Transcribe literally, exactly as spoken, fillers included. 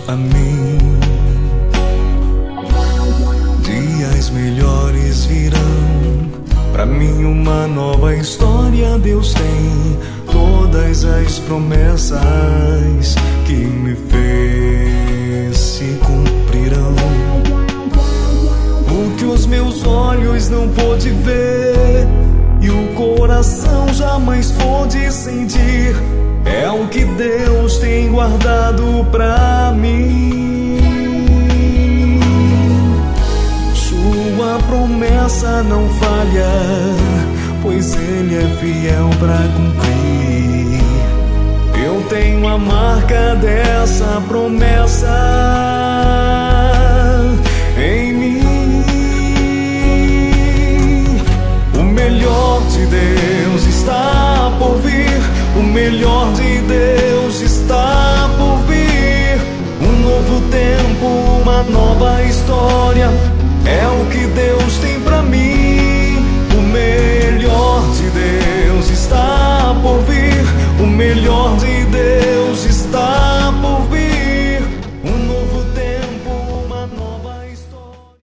a mim. Dias melhores virão, pra mim uma nova história Deus tem. Todas as promessas que me fez se cumprirão. O que os meus olhos não pôde ver e o coração jamais pôde sentir é o que Deus tem guardado pra mim. Sua promessa não falha, pois Ele é fiel pra cumprir. Eu tenho a marca dessa promessa em mim. O melhor de Deus está por vir. O melhor de Deus está por vir. Um novo tempo, uma nova história, é o que Deus tem